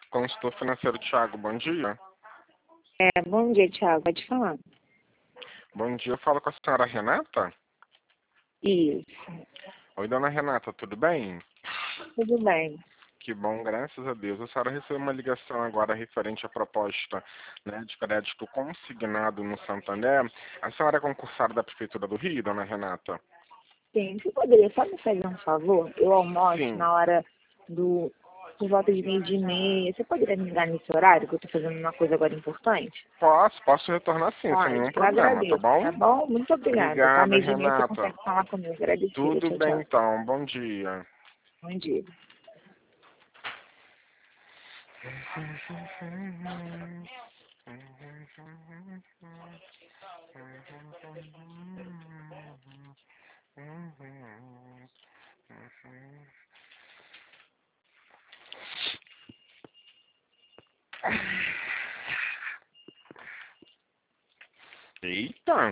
Consultor financeiro Thiago, bom dia. Bom dia, Thiago. Pode falar. Bom dia, eu falo com a senhora Renata. Isso. Oi, dona Renata, tudo bem? Tudo bem. Que bom, graças a Deus. A senhora recebeu uma ligação agora referente à proposta, né, de crédito consignado no Santander. A senhora é concursada da Prefeitura do Rio, dona Renata? Sim, você poderia só me fazer um favor? Eu almoço Sim. na hora por volta de 12h30. Você poderia me ligar nesse horário, que eu estou fazendo uma coisa agora importante? Posso retornar sim, sem Pode, nenhum eu problema, tá agradeço, bom? tá bom? Muito obrigada, tá? Obrigada, 12h30 você Renata. consegue falar comigo. Agradecida. Tudo Tchau, bem tchau. então, bom dia. Bom dia. Eita!